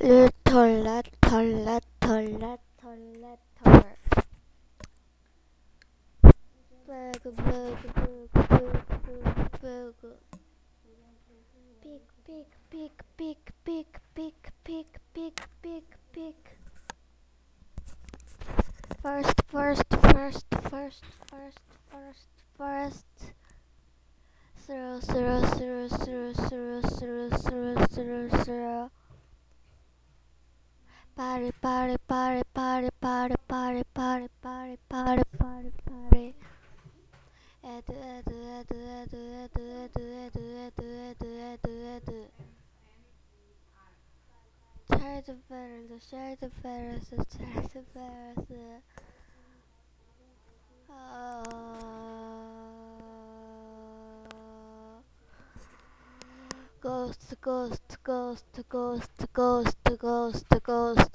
toilet, toilet, toilet, toilet, toilet. Bug, bug, bug, bug, bug, bug. Pick, pick, pick, pick, pick, pick, pick, pick, pick, pick. First, first, first, first, first, first, first. Zero, zero, zero, zero, zero, zero, zero, zero, zero. Party, party, party, party, party, party, party, party, party, party, party. Edu, edu, edu, edu, edu, edu, edu, edu, edu, edu, edu. Share the virus, share the virus, share the virus. Ghost, ghost, ghost, ghost, ghost, ghost, ghost.